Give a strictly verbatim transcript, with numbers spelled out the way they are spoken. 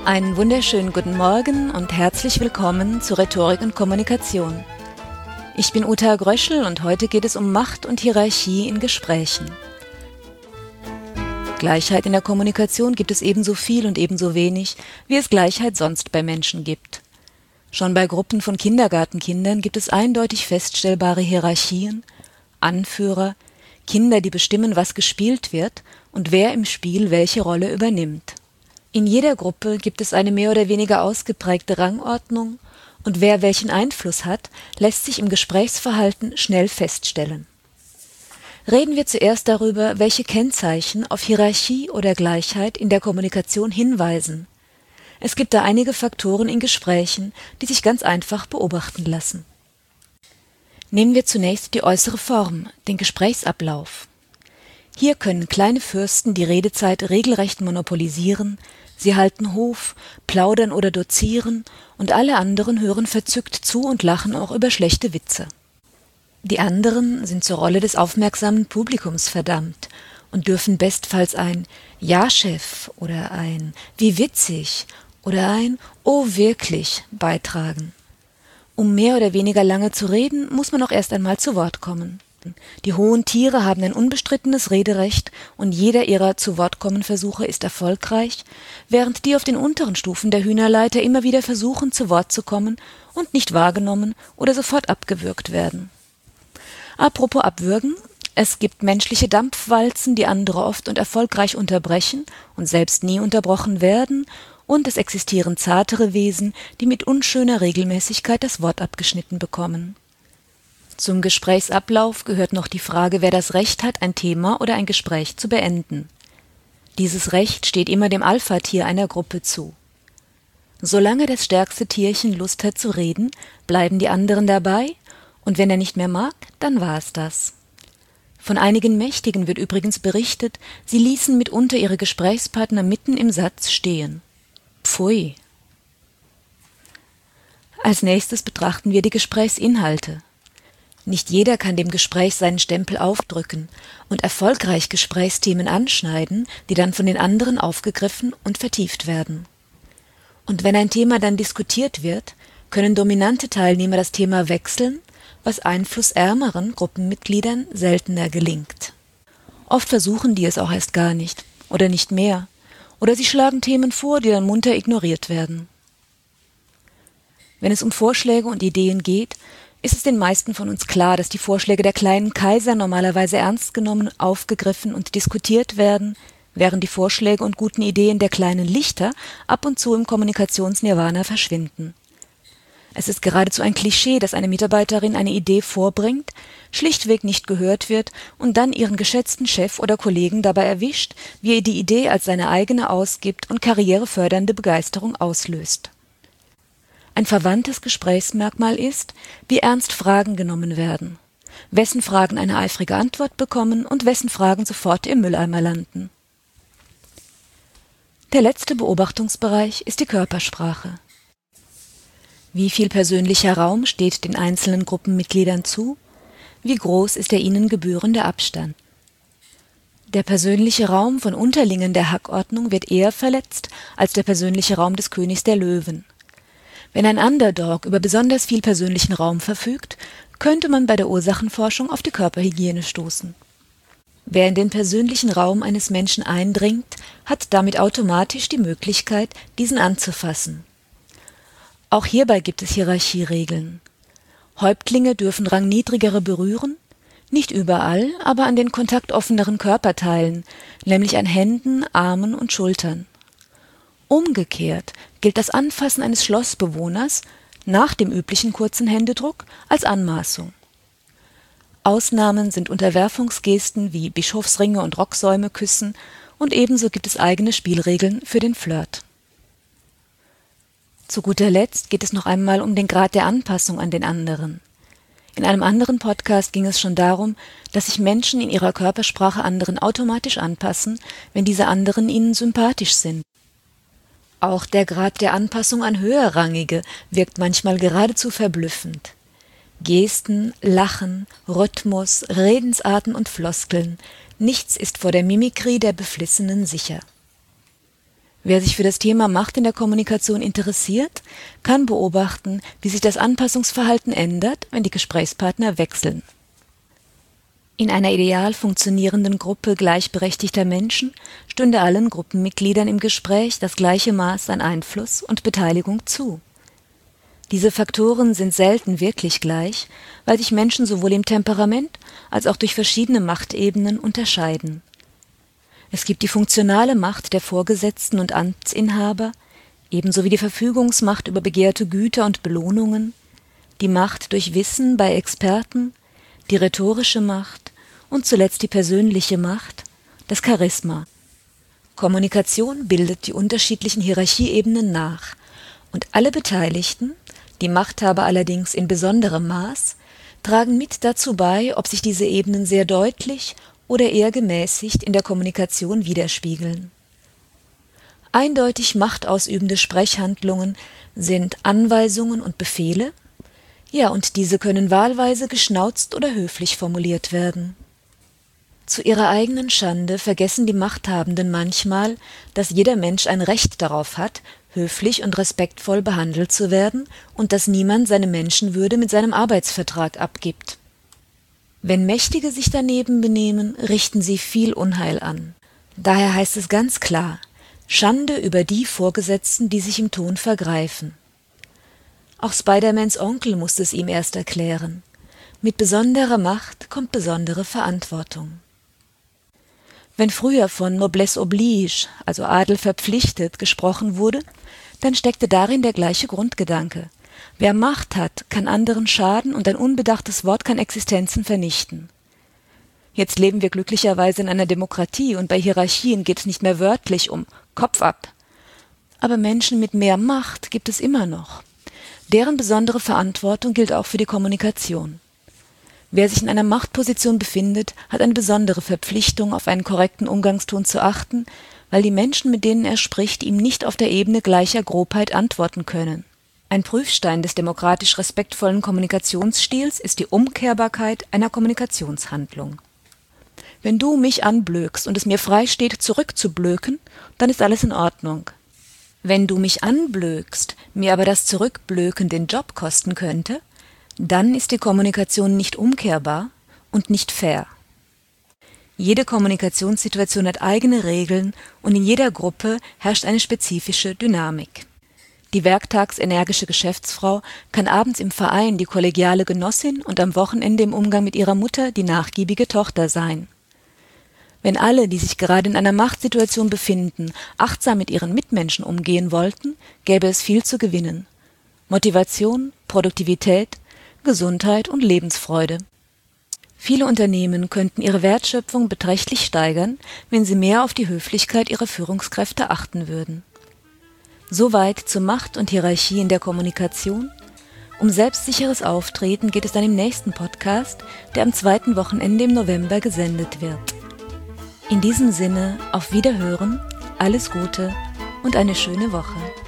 Einen wunderschönen guten Morgen und herzlich willkommen zu Rhetorik und Kommunikation. Ich bin Uta Gröschel und heute geht es um Macht und Hierarchie in Gesprächen. Gleichheit in der Kommunikation gibt es ebenso viel und ebenso wenig, wie es Gleichheit sonst bei Menschen gibt. Schon bei Gruppen von Kindergartenkindern gibt es eindeutig feststellbare Hierarchien, Anführer, Kinder, die bestimmen, was gespielt wird und wer im Spiel welche Rolle übernimmt. In jeder Gruppe gibt es eine mehr oder weniger ausgeprägte Rangordnung und wer welchen Einfluss hat, lässt sich im Gesprächsverhalten schnell feststellen. Reden wir zuerst darüber, welche Kennzeichen auf Hierarchie oder Gleichheit in der Kommunikation hinweisen. Es gibt da einige Faktoren in Gesprächen, die sich ganz einfach beobachten lassen. Nehmen wir zunächst die äußere Form, den Gesprächsablauf. Hier können kleine Fürsten die Redezeit regelrecht monopolisieren, sie halten Hof, plaudern oder dozieren und alle anderen hören verzückt zu und lachen auch über schlechte Witze. Die anderen sind zur Rolle des aufmerksamen Publikums verdammt und dürfen bestfalls ein »Ja, Chef« oder ein »Wie witzig« oder ein »Oh, wirklich« beitragen. Um mehr oder weniger lange zu reden, muss man auch erst einmal zu Wort kommen. Die hohen Tiere haben ein unbestrittenes Rederecht und jeder ihrer Zu-Wort-kommen-Versuche ist erfolgreich, während die auf den unteren Stufen der Hühnerleiter immer wieder versuchen, zu Wort zu kommen und nicht wahrgenommen oder sofort abgewürgt werden. Apropos abwürgen, es gibt menschliche Dampfwalzen, die andere oft und erfolgreich unterbrechen und selbst nie unterbrochen werden, und es existieren zartere Wesen, die mit unschöner Regelmäßigkeit das Wort abgeschnitten bekommen. Zum Gesprächsablauf gehört noch die Frage, wer das Recht hat, ein Thema oder ein Gespräch zu beenden. Dieses Recht steht immer dem Alpha-Tier einer Gruppe zu. Solange das stärkste Tierchen Lust hat zu reden, bleiben die anderen dabei, und wenn er nicht mehr mag, dann war es das. Von einigen Mächtigen wird übrigens berichtet, sie ließen mitunter ihre Gesprächspartner mitten im Satz stehen. Pfui! Als nächstes betrachten wir die Gesprächsinhalte. Nicht jeder kann dem Gespräch seinen Stempel aufdrücken und erfolgreich Gesprächsthemen anschneiden, die dann von den anderen aufgegriffen und vertieft werden. Und wenn ein Thema dann diskutiert wird, können dominante Teilnehmer das Thema wechseln, was einflussärmeren Gruppenmitgliedern seltener gelingt. Oft versuchen die es auch erst gar nicht oder nicht mehr, oder sie schlagen Themen vor, die dann munter ignoriert werden. Wenn es um Vorschläge und Ideen geht, ist es den meisten von uns klar, dass die Vorschläge der kleinen Kaiser normalerweise ernst genommen, aufgegriffen und diskutiert werden, während die Vorschläge und guten Ideen der kleinen Lichter ab und zu im Kommunikationsnirvana verschwinden. Es ist geradezu ein Klischee, dass eine Mitarbeiterin eine Idee vorbringt, schlichtweg nicht gehört wird und dann ihren geschätzten Chef oder Kollegen dabei erwischt, wie er die Idee als seine eigene ausgibt und karrierefördernde Begeisterung auslöst. Ein verwandtes Gesprächsmerkmal ist, wie ernst Fragen genommen werden, wessen Fragen eine eifrige Antwort bekommen und wessen Fragen sofort im Mülleimer landen. Der letzte Beobachtungsbereich ist die Körpersprache. Wie viel persönlicher Raum steht den einzelnen Gruppenmitgliedern zu? Wie groß ist der ihnen gebührende Abstand? Der persönliche Raum von Unterlingen der Hackordnung wird eher verletzt als der persönliche Raum des Königs der Löwen. Wenn ein Underdog über besonders viel persönlichen Raum verfügt, könnte man bei der Ursachenforschung auf die Körperhygiene stoßen. Wer in den persönlichen Raum eines Menschen eindringt, hat damit automatisch die Möglichkeit, diesen anzufassen. Auch hierbei gibt es Hierarchieregeln. Häuptlinge dürfen Rangniedrigere berühren, nicht überall, aber an den kontaktoffeneren Körperteilen, nämlich an Händen, Armen und Schultern. Umgekehrt gilt das Anfassen eines Schlossbewohners nach dem üblichen kurzen Händedruck als Anmaßung. Ausnahmen sind Unterwerfungsgesten wie Bischofsringe und Rocksäume küssen und ebenso gibt es eigene Spielregeln für den Flirt. Zu guter Letzt geht es noch einmal um den Grad der Anpassung an den anderen. In einem anderen Podcast ging es schon darum, dass sich Menschen in ihrer Körpersprache anderen automatisch anpassen, wenn diese anderen ihnen sympathisch sind. Auch der Grad der Anpassung an Höherrangige wirkt manchmal geradezu verblüffend. Gesten, Lachen, Rhythmus, Redensarten und Floskeln, nichts ist vor der Mimikrie der Beflissenen sicher. Wer sich für das Thema Macht in der Kommunikation interessiert, kann beobachten, wie sich das Anpassungsverhalten ändert, wenn die Gesprächspartner wechseln. In einer ideal funktionierenden Gruppe gleichberechtigter Menschen stünde allen Gruppenmitgliedern im Gespräch das gleiche Maß an Einfluss und Beteiligung zu. Diese Faktoren sind selten wirklich gleich, weil sich Menschen sowohl im Temperament als auch durch verschiedene Machtebenen unterscheiden. Es gibt die funktionale Macht der Vorgesetzten und Amtsinhaber, ebenso wie die Verfügungsmacht über begehrte Güter und Belohnungen, die Macht durch Wissen bei Experten, die rhetorische Macht und zuletzt die persönliche Macht, das Charisma. Kommunikation bildet die unterschiedlichen Hierarchieebenen nach und alle Beteiligten, die Machthaber allerdings in besonderem Maß, tragen mit dazu bei, ob sich diese Ebenen sehr deutlich oder eher gemäßigt in der Kommunikation widerspiegeln. Eindeutig machtausübende Sprechhandlungen sind Anweisungen und Befehle, ja, und diese können wahlweise geschnauzt oder höflich formuliert werden. Zu ihrer eigenen Schande vergessen die Machthabenden manchmal, dass jeder Mensch ein Recht darauf hat, höflich und respektvoll behandelt zu werden und dass niemand seine Menschenwürde mit seinem Arbeitsvertrag abgibt. Wenn Mächtige sich daneben benehmen, richten sie viel Unheil an. Daher heißt es ganz klar: Schande über die Vorgesetzten, die sich im Ton vergreifen. Auch Spider-Mans Onkel musste es ihm erst erklären. Mit besonderer Macht kommt besondere Verantwortung. Wenn früher von Noblesse oblige, also Adel verpflichtet, gesprochen wurde, dann steckte darin der gleiche Grundgedanke. Wer Macht hat, kann anderen schaden und ein unbedachtes Wort kann Existenzen vernichten. Jetzt leben wir glücklicherweise in einer Demokratie und bei Hierarchien geht es nicht mehr wörtlich um Kopf ab. Aber Menschen mit mehr Macht gibt es immer noch. Deren besondere Verantwortung gilt auch für die Kommunikation. Wer sich in einer Machtposition befindet, hat eine besondere Verpflichtung, auf einen korrekten Umgangston zu achten, weil die Menschen, mit denen er spricht, ihm nicht auf der Ebene gleicher Grobheit antworten können. Ein Prüfstein des demokratisch respektvollen Kommunikationsstils ist die Umkehrbarkeit einer Kommunikationshandlung. Wenn du mich anblökst und es mir frei steht, zurückzublöken, dann ist alles in Ordnung. Wenn du mich anblökst, mir aber das Zurückblöken den Job kosten könnte, dann ist die Kommunikation nicht umkehrbar und nicht fair. Jede Kommunikationssituation hat eigene Regeln und in jeder Gruppe herrscht eine spezifische Dynamik. Die werktagsenergische Geschäftsfrau kann abends im Verein die kollegiale Genossin und am Wochenende im Umgang mit ihrer Mutter die nachgiebige Tochter sein. Wenn alle, die sich gerade in einer Machtsituation befinden, achtsam mit ihren Mitmenschen umgehen wollten, gäbe es viel zu gewinnen. Motivation, Produktivität, Gesundheit und Lebensfreude. Viele Unternehmen könnten ihre Wertschöpfung beträchtlich steigern, wenn sie mehr auf die Höflichkeit ihrer Führungskräfte achten würden. Soweit zu Macht und Hierarchie in der Kommunikation. Um selbstsicheres Auftreten geht es dann im nächsten Podcast, der am zweiten Wochenende im November gesendet wird. In diesem Sinne, auf Wiederhören, alles Gute und eine schöne Woche.